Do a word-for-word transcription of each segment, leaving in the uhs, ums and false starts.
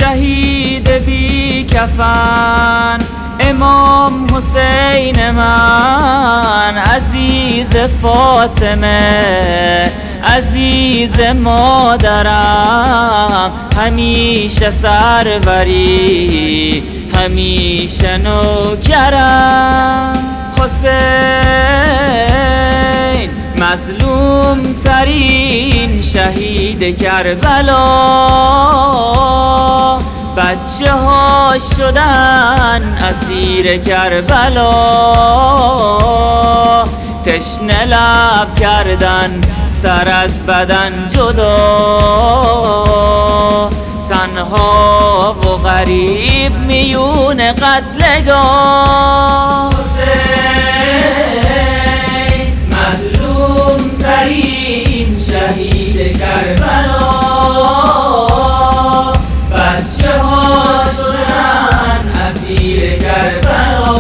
شهید بی کفن امام حسین من، عزیز فاطمه عزیز مادرم، همیشه سروری همیشه نوکرم. حسین مظلوم ترین شهید کربلا، بچه ها شدن اسیر کربلا، تشنه لب کردن سر از بدن جدا، تنها و غریب میون قتلگاه. حسین مظلوم ترین شهید کربلا، بچه ها شدن اسیر کربلا،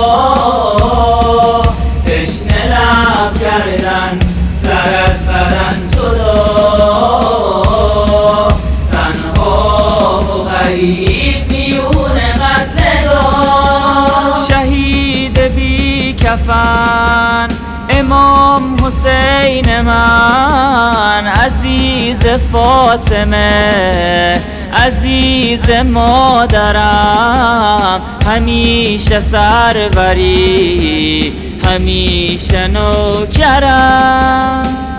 تشنه لب کردن سر از بدن جدا، تنها و غریب میون قتلگاه. شهید بی کفن امام حسین من، عزیز فاطمه عزیز مادرم، همیشه سروری همیشه نوکرم.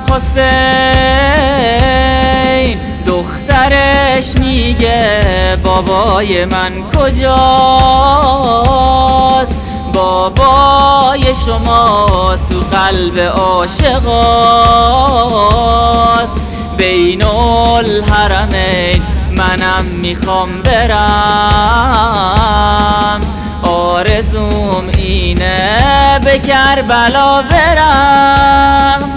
حسین دخترش میگه بابای من کجاست، بابای شما تو قلب عاشقاست. بین الحرمین منم میخوام برم، آرزوم اینه به کربلا برم.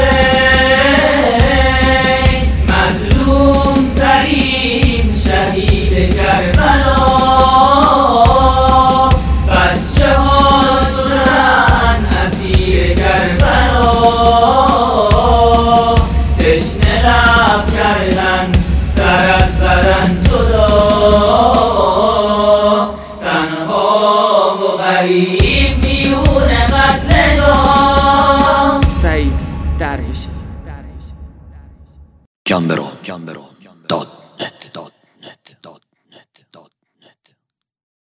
حسین مظلوم ترین شهید کربلا، بچه ها شدن اسیر کربلا، تشنه لب کردن سر از بدن جدا، تنها و غریب میون قتلگاه. سعید درویشی. گم برو گم برو